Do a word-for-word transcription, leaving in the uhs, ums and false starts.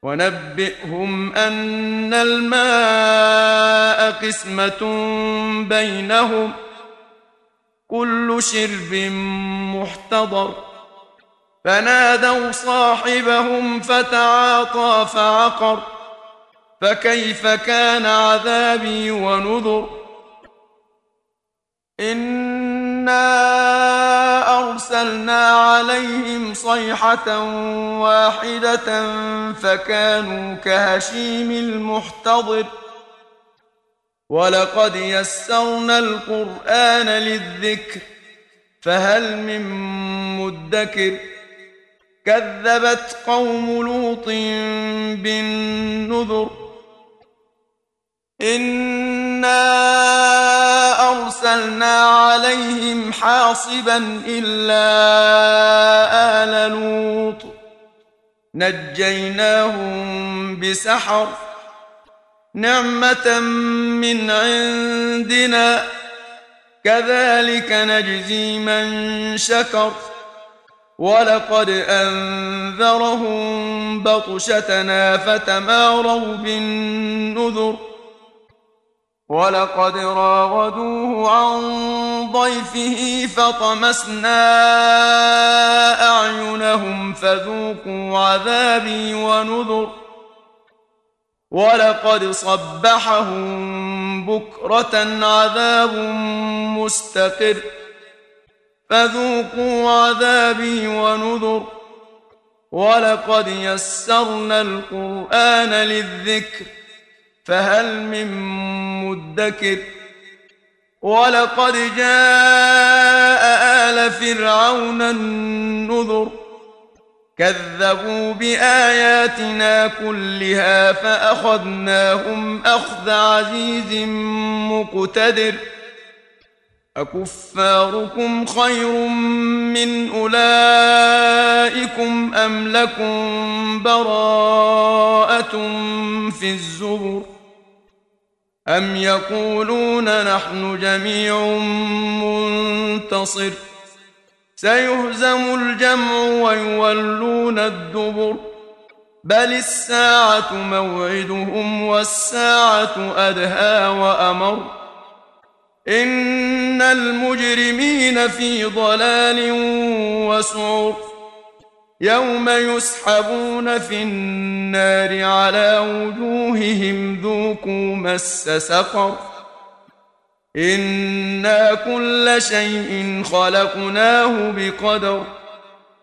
ونبئهم أن الماء قسمة بينهم كل شرب محتضر فنادوا صاحبهم فتعاطى فعقر فكيف كان عذابي ونذر إنا أرسلنا عليهم صيحة واحدة فكانوا كهشيم المحتضر ولقد يسرنا القرآن للذكر فهل من مدكر كذبت قوم لوط بالنذر إنا أرسلنا عليهم حاصبا إلا آل لوط نجيناهم بسحر نعمة من عندنا كذلك نجزي من شكر ولقد أنذرهم بطشتنا فتماروا بالنذر ولقد راودوه عن ضيفه فطمسنا أعينهم فذوقوا عذابي ونذر ولقد صبحهم بكرة عذاب مستقر فذوقوا عذابي ونذر ولقد يسرنا القرآن للذكر فهل من مدكر ولقد جاء آل فرعون النذر كذبوا بآياتنا كلها فأخذناهم أخذ عزيز مقتدر أكفاركم خير من أولئكم أم لكم براءة في الزبر أم يقولون نحن جميع منتصر سيهزم الجمع ويولون الدبر بل الساعة موعدهم والساعة أدهى وأمر إن المجرمين في ضلال وسعر يوم يسحبون في النار على وجوههم ذوقوا مس سقر إنا كل شيء خلقناه بقدر